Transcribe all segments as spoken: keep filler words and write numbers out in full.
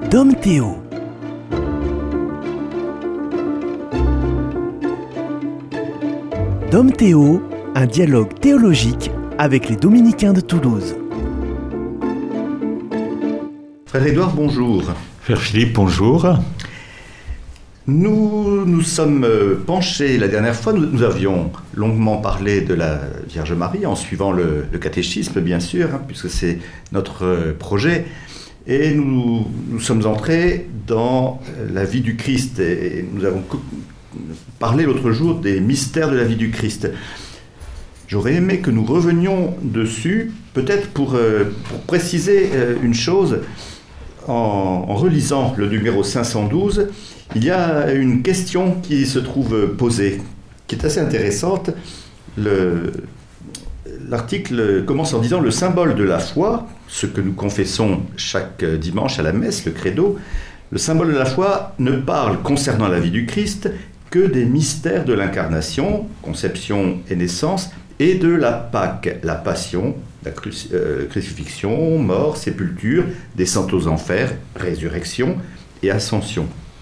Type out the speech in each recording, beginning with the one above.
Dom Théo. Dom Théo, un dialogue théologique avec les Dominicains de Toulouse. Frère Édouard, bonjour. Frère Philippe, bonjour. Nous nous sommes penchés, la dernière fois, nous, nous avions longuement parlé de la Vierge Marie, en suivant le, le catéchisme, bien sûr, hein, puisque c'est notre projet. Et nous, nous sommes entrés dans la vie du Christ. Et nous avons parlé l'autre jour des mystères de la vie du Christ. J'aurais aimé que nous revenions dessus, peut-être pour, pour préciser une chose. En, en relisant le numéro cinq cent douze, il y a une question qui se trouve posée, qui est assez intéressante. Le, l'article commence en disant « Le symbole de la foi », ce que nous confessons chaque dimanche à la messe, le credo, le symbole de la foi ne parle concernant la vie du Christ que des mystères de l'incarnation, conception et naissance, et de la Pâque, la passion, la cruci- euh, crucifixion, mort, sépulture, descente aux enfers, résurrection et ascension.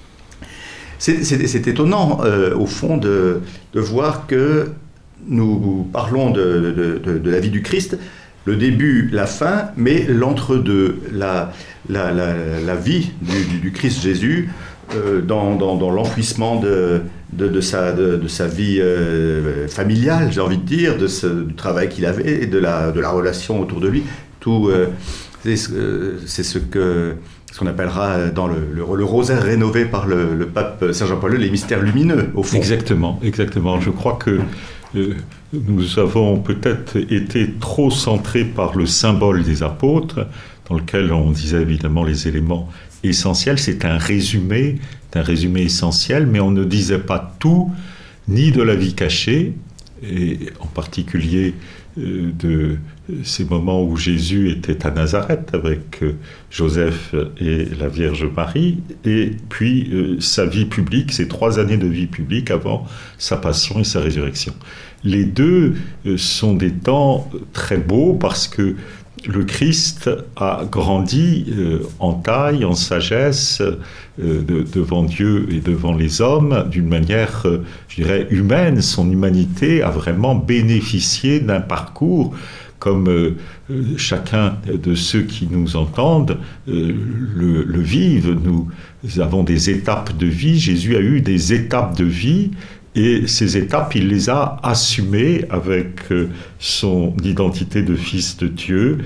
C'est, c'est, c'est étonnant, euh, au fond, de, de voir que nous parlons de, de, de, de la vie du Christ, le début, la fin, mais l'entre-deux, la, la, la, la vie du, du, du Christ Jésus, euh, dans, dans, dans l'enfouissement de, de, de, sa, de, de sa vie euh, familiale, j'ai envie de dire, de ce, du travail qu'il avait, et de la, de la relation autour de lui. Tout, euh, c'est, c'est ce que... ce qu'on appellera dans le, le, le rosaire rénové par le, le pape Saint Jean-Paul deux, les mystères lumineux, au fond. Exactement, exactement. Je crois que euh, nous avons peut-être été trop centrés par le symbole des apôtres, dans lequel on disait évidemment les éléments essentiels. C'est un résumé, un résumé essentiel, mais on ne disait pas tout, ni de la vie cachée, et en particulier euh, de ces moments où Jésus était à Nazareth avec euh, Joseph et la Vierge Marie, et puis euh, sa vie publique, ses trois années de vie publique avant sa passion et sa résurrection. Les deux euh, sont des temps très beaux parce que le Christ a grandi euh, en taille, en sagesse, euh, de, devant Dieu et devant les hommes, d'une manière, euh, je dirais, humaine. Son humanité a vraiment bénéficié d'un parcours comme euh, chacun de ceux qui nous entendent euh, le, le vivent. Nous avons des étapes de vie. Jésus a eu des étapes de vie. Et ces étapes, il les a assumées avec son identité de fils de Dieu,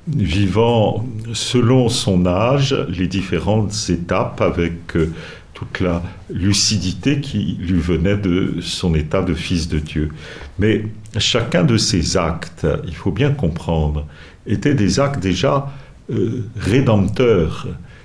vivant selon son âge les différentes étapes avec toute la lucidité qui lui venait de son état de fils de Dieu. Mais chacun de ces actes, il faut bien comprendre, étaient des actes déjà euh, rédempteurs.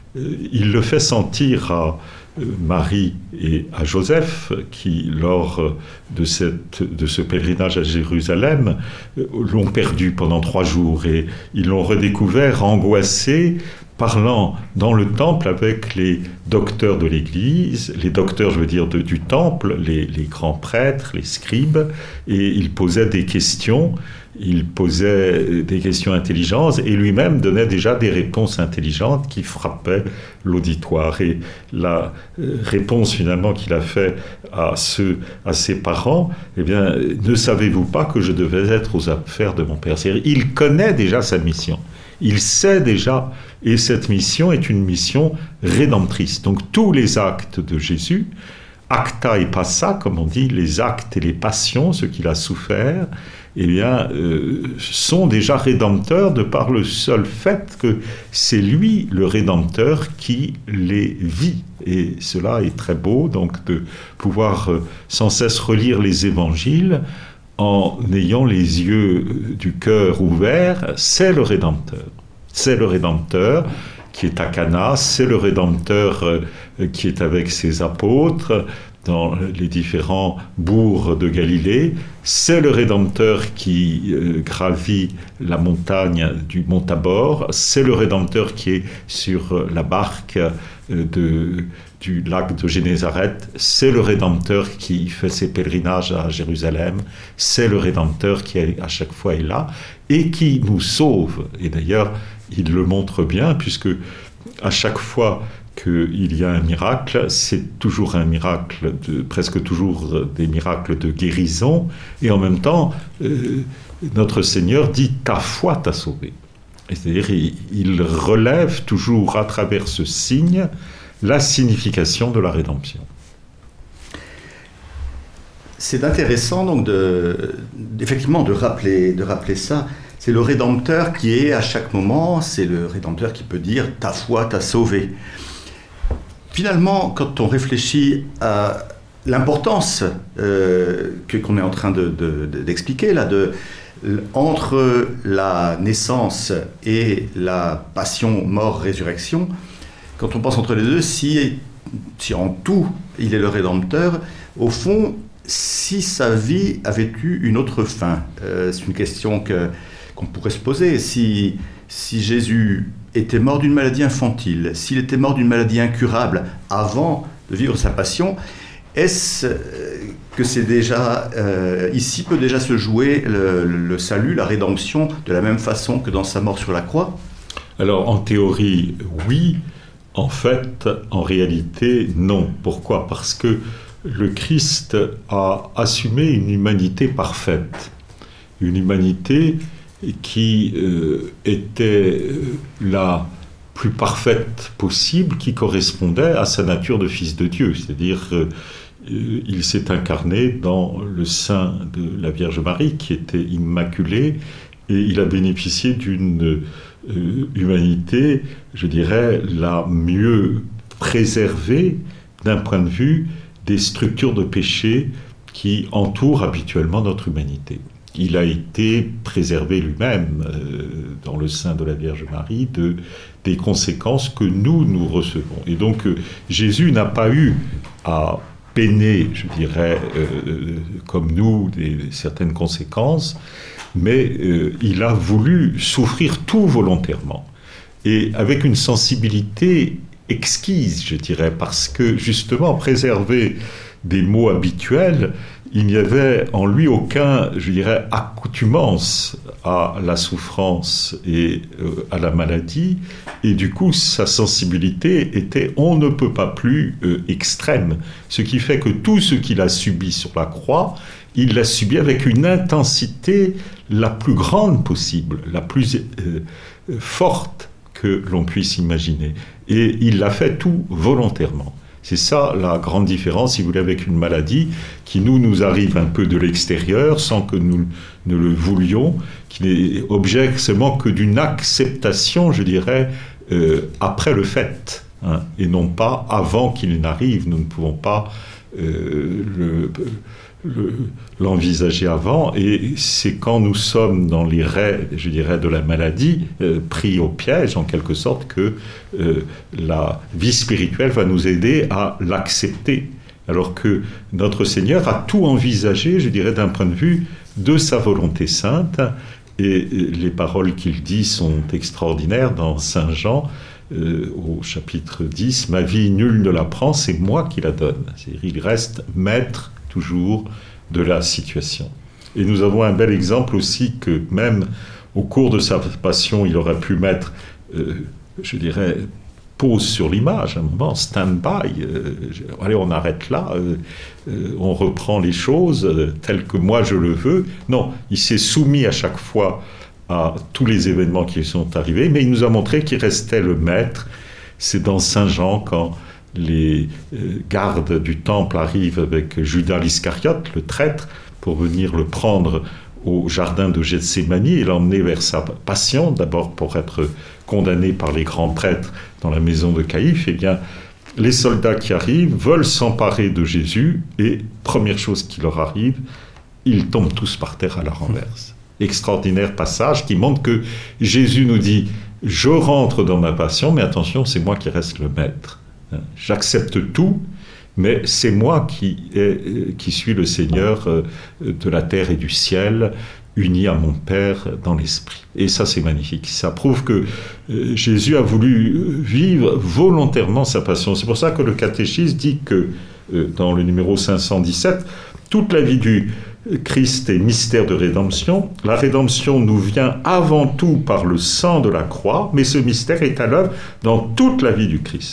Il le fait sentir à Marie et à Joseph, qui, lors de, cette, de ce pèlerinage à Jérusalem, l'ont perdu pendant trois jours et ils l'ont redécouvert angoissé, parlant dans le temple avec les docteurs de l'Église, les docteurs, je veux dire, de, du temple, les, les grands prêtres, les scribes, et il posait des questions. Il posait des questions intelligentes et lui-même donnait déjà des réponses intelligentes qui frappaient l'auditoire. Et la réponse finalement qu'il a faite à, ceux, à ses parents, eh bien, ne savez-vous pas que je devais être aux affaires de mon Père? C'est-à-dire, il connaît déjà sa mission. Il sait déjà, et cette mission est une mission rédemptrice. Donc tous les actes de Jésus, acta et passa, comme on dit, les actes et les passions, ce qu'il a souffert, eh bien, euh, sont déjà rédempteurs de par le seul fait que c'est lui, le rédempteur, qui les vit. Et cela est très beau, donc, de pouvoir euh, sans cesse relire les évangiles en ayant les yeux du cœur ouverts. C'est le rédempteur. C'est le rédempteur qui est à Cana, c'est le rédempteur euh, qui est avec ses apôtres, dans les différents bourgs de Galilée. C'est le Rédempteur qui euh, gravit la montagne du mont Tabor. C'est le Rédempteur qui est sur la barque euh, de, du lac de Génézareth. C'est le Rédempteur qui fait ses pèlerinages à Jérusalem. C'est le Rédempteur qui à chaque fois est là et qui nous sauve. Et d'ailleurs, il le montre bien, puisque à chaque fois qu'il y a un miracle, c'est toujours un miracle, de, presque toujours des miracles de guérison, et en même temps, euh, notre Seigneur dit « ta foi t'a sauvé ». C'est-à-dire il, il relève toujours à travers ce signe la signification de la rédemption. C'est intéressant donc de, effectivement de rappeler, de rappeler ça. C'est le Rédempteur qui est à chaque moment, c'est le Rédempteur qui peut dire « ta foi t'a sauvé ». Finalement, quand on réfléchit à l'importance euh, que, qu'on est en train de, de, de, d'expliquer, là, de, entre la naissance et la passion, mort, résurrection, quand on pense entre les deux, si, si en tout il est le Rédempteur, au fond, si sa vie avait eu une autre fin, euh, c'est une question que, qu'on pourrait se poser. Si, si Jésus était mort d'une maladie infantile, s'il était mort d'une maladie incurable avant de vivre sa passion, est-ce que c'est déjà, euh, ici peut déjà se jouer le, le salut, la rédemption, de la même façon que dans sa mort sur la croix? Alors, en théorie, oui. En fait, en réalité, non. Pourquoi? Parce que le Christ a assumé une humanité parfaite. Une humanité qui euh, était la plus parfaite possible, qui correspondait à sa nature de fils de Dieu. C'est-à-dire, euh, il s'est incarné dans le sein de la Vierge Marie, qui était immaculée, et il a bénéficié d'une euh, humanité, je dirais, la mieux préservée d'un point de vue des structures de péché qui entourent habituellement notre humanité. Il a été préservé lui-même, euh, dans le sein de la Vierge Marie, de, des conséquences que nous, nous recevons. Et donc, euh, Jésus n'a pas eu à peiner, je dirais, euh, comme nous, des, certaines conséquences, mais euh, il a voulu souffrir tout volontairement, et avec une sensibilité exquise, je dirais, parce que, justement, préserver des mots habituels, il n'y avait en lui aucun, je dirais, accoutumance à la souffrance et euh, à la maladie, et du coup, sa sensibilité était on ne peut pas plus euh, extrême, ce qui fait que tout ce qu'il a subi sur la croix, il l'a subi avec une intensité la plus grande possible, la plus euh, forte que l'on puisse imaginer. Et il l'a fait tout volontairement. C'est ça la grande différence, si vous voulez, avec une maladie qui nous, nous arrive un peu de l'extérieur, sans que nous ne le voulions, qui n'est objet seulement que d'une acceptation, je dirais, euh, après le fait, hein, et non pas avant qu'il n'arrive. Nous ne pouvons pas euh, le... Le, l'envisager avant, et c'est quand nous sommes dans les raies, je dirais, de la maladie, euh, pris au piège en quelque sorte, que euh, la vie spirituelle va nous aider à l'accepter, alors que notre Seigneur a tout envisagé, je dirais, d'un point de vue de sa volonté sainte, et les paroles qu'il dit sont extraordinaires dans Saint Jean, euh, au chapitre dix, « Ma vie, nul ne la prend, c'est moi qui la donne ». C'est-à-dire, il reste maître toujours de la situation. Et nous avons un bel exemple aussi que même au cours de sa passion, il aurait pu mettre, euh, je dirais, pause sur l'image, un moment, stand-by, euh, allez, on arrête là, euh, euh, on reprend les choses euh, telles que moi je le veux. Non, il s'est soumis à chaque fois à tous les événements qui sont arrivés, mais il nous a montré qu'il restait le maître. C'est dans Saint Jean, quand les gardes du temple arrivent avec Judas l'Iscariote, le traître, pour venir le prendre au jardin de Gethsémani et l'emmener vers sa passion, d'abord pour être condamné par les grands prêtres dans la maison de Caïphe. Eh bien, les soldats qui arrivent veulent s'emparer de Jésus, et première chose qui leur arrive, ils tombent tous par terre à la renverse. Extraordinaire passage qui montre que Jésus nous dit « Je rentre dans ma passion, mais attention, c'est moi qui reste le maître. » J'accepte tout, mais c'est moi qui, est, qui suis le Seigneur de la terre et du ciel, uni à mon Père dans l'Esprit. Et ça, c'est magnifique. Ça prouve que Jésus a voulu vivre volontairement sa passion. C'est pour ça que le catéchisme dit que, dans le numéro cinq cent dix-sept, toute la vie du Christ est mystère de rédemption. La rédemption nous vient avant tout par le sang de la croix, mais ce mystère est à l'œuvre dans toute la vie du Christ.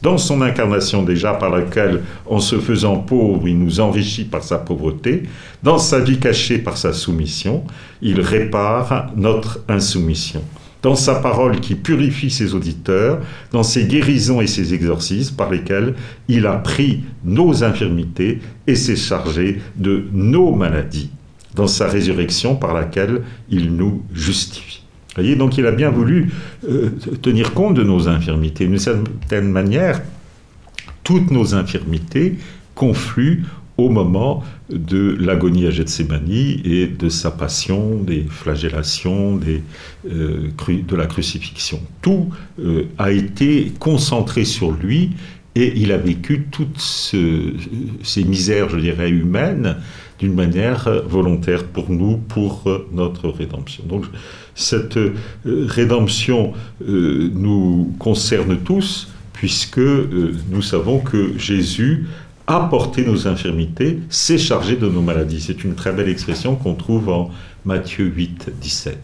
dans son incarnation déjà par laquelle, en se faisant pauvre, il nous enrichit par sa pauvreté, dans sa vie cachée par sa soumission, il répare notre insoumission. Dans sa parole qui purifie ses auditeurs, dans ses guérisons et ses exorcismes par lesquels il a pris nos infirmités et s'est chargé de nos maladies, dans sa résurrection par laquelle il nous justifie. Vous voyez, donc il a bien voulu euh, tenir compte de nos infirmités. D'une certaine manière, toutes nos infirmités confluent au moment de l'agonie à Gethsémani et de sa passion, des flagellations, des, euh, cru, de la crucifixion. Tout euh, a été concentré sur lui et il a vécu toutes ce, ces misères, je dirais, humaines d'une manière volontaire pour nous, pour notre rédemption. Donc cette euh, rédemption euh, nous concerne tous, puisque euh, nous savons que Jésus a porté nos infirmités, s'est chargé de nos maladies. C'est une très belle expression qu'on trouve en Matthieu huit, dix-sept.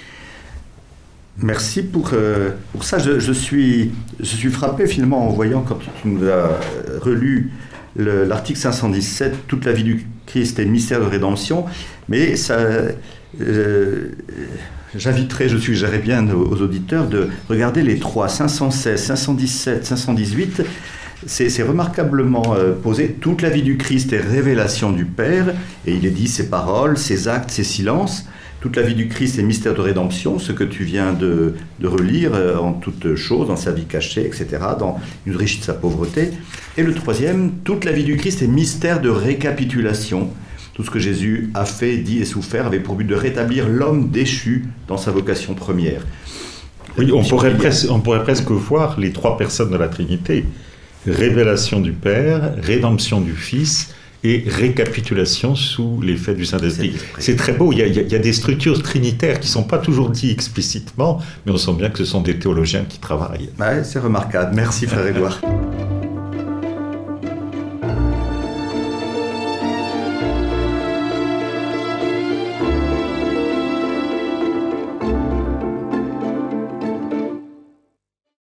Merci pour, euh, pour ça. Je, je, suis, je suis frappé finalement en voyant, quand tu, tu nous as relu le, l'article cinq cent dix-sept, toute la vie du Christ et le mystère de rédemption, mais ça, euh, j'inviterai, je suggérerais bien aux, aux auditeurs de regarder les trois, cinq cent seize, cinq cent dix-sept, cinq cent dix-huit. C'est, c'est remarquablement euh, posé. Toute la vie du Christ est révélation du Père, et il est dit ses paroles, ses actes, ses silences. Toute la vie du Christ est mystère de rédemption, ce que tu viens de, de relire euh, en toutes choses, dans sa vie cachée, et cetera, dans une riche de sa pauvreté. Et le troisième, toute la vie du Christ est mystère de récapitulation. Tout ce que Jésus a fait, dit et souffert avait pour but de rétablir l'homme déchu dans sa vocation première. Oui, on pourrait, presque, on pourrait presque voir les trois personnes de la Trinité. Révélation du Père, rédemption du Fils et récapitulation sous l'effet du Saint-Esprit. C'est très beau, il y, a, il y a des structures trinitaires qui ne sont pas toujours dites explicitement, mais on sent bien que ce sont des théologiens qui travaillent. Ouais, c'est remarquable. Merci frère Édouard.